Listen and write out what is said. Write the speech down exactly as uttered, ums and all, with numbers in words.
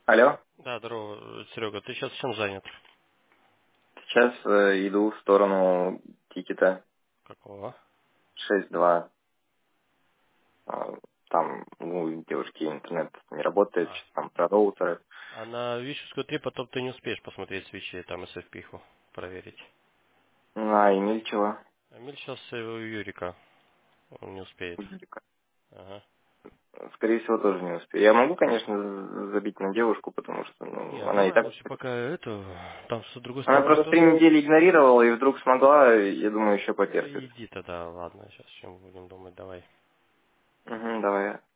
Алло, Да, здорово, Серега, ты сейчас чем занят? сейчас э, иду в сторону тикета Какого? шесть два. А, Там ну, у девушки интернет не работает, А, что там про роутеры. а на Вишевскую три потом ты не успеешь посмотреть свечи, там эс эф пиху проверить. Ну, а Эмиль чего? Эмиль сейчас у Юрика, он не успеет. Юрика. Ага. Скорее всего, тоже не успею. Я могу, конечно, з- забить на девушку, потому что ну, Не, она и давай так... лучше пока это, там с другой Она стороны просто три тоже. недели игнорировала и вдруг смогла, я думаю, еще Ну потерпит. иди тогда, ладно, сейчас чем будем думать, давай. Угу, давай.